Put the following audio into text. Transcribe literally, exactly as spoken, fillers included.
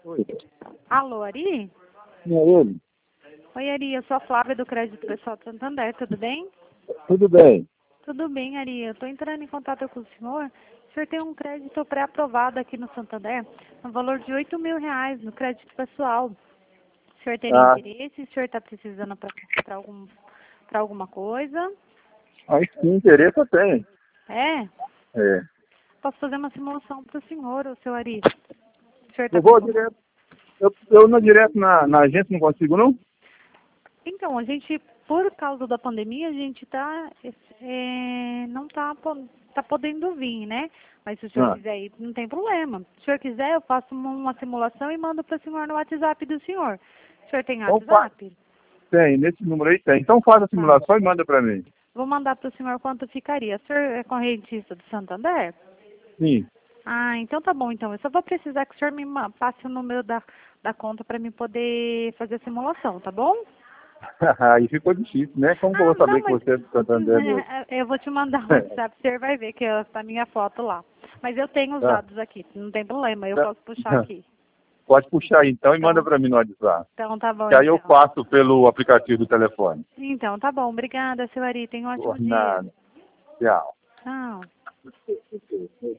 Oi. Alô, Ari? Quem é ele? Oi, Ari, eu sou a Flávia do Crédito Pessoal do Santander, tudo bem? Tudo bem. Tudo bem, Ari. Eu estou entrando em contato com o senhor. O senhor tem um crédito pré-aprovado aqui no Santander, no valor de oito mil reais no crédito pessoal. O senhor teria Ah, interesse? O senhor está precisando para algum, para alguma coisa? aí sim, interesse eu tenho. É? É. Posso fazer uma simulação para o senhor, o seu Ari? O senhor está Eu com vou como? direto. Eu, eu não direto na, na agência, não consigo, não? Então, a gente, por causa da pandemia, a gente tá, é, não está tá podendo vir, né? Mas se o senhor Ah. quiser ir, não tem problema. Se o senhor quiser, eu faço uma, uma simulação e mando para o senhor no WhatsApp do senhor. O senhor tem Então faz. WhatsApp? Tem, nesse número aí tem. Então faz a Tá. simulação e manda pra mim. Vou mandar para o senhor quanto ficaria. O senhor é correntista do Santander? Sim. Ah, então tá bom. Então, eu só vou precisar que o senhor me ma- passe o número da, da conta para mim poder fazer a simulação, tá bom? Aí ficou difícil, né? Como que eu Ah, vou saber não, que mas você é do Santander mesmo? eu vou te mandar um WhatsApp, você vai ver que está a minha foto lá. Mas eu tenho os Tá. dados aqui, não tem problema, eu Tá. posso puxar aqui. Pode puxar aí então e manda Então, pra mim no WhatsApp. então tá bom, Que aí eu então. faço pelo aplicativo do telefone. Então, tá bom. Obrigada, seu Ari. Tenha um ótimo Por dia. nada. Tchau. Tchau.